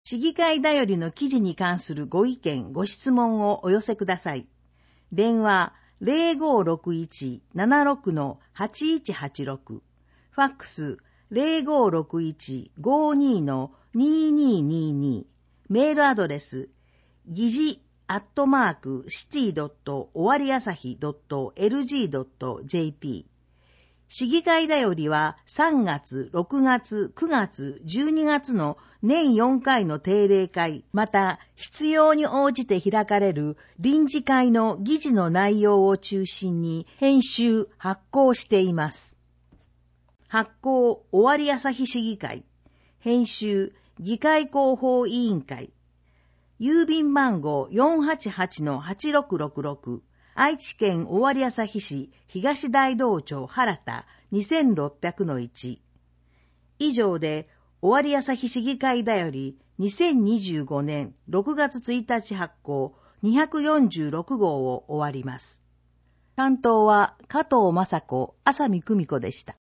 市議会だよりの記事に関するご意見、ご質問をお寄せください。電話0561-76-8186。ファックス0561-52-2222。メールアドレス、議事@city.owariasahi.lg.jp。市議会だよりは3月、6月、9月、12月の年4回の定例会、また必要に応じて開かれる臨時会の議事の内容を中心に編集・発行しています。発行、尾張旭市議会。編集、議会広報委員会。郵便番号 488-8666。愛知県尾張旭市東大道町原田 2600-1。以上で尾張旭市議会だより2025年6月1日発行246号を終わります。担当は加藤雅子、浅見久美子でした。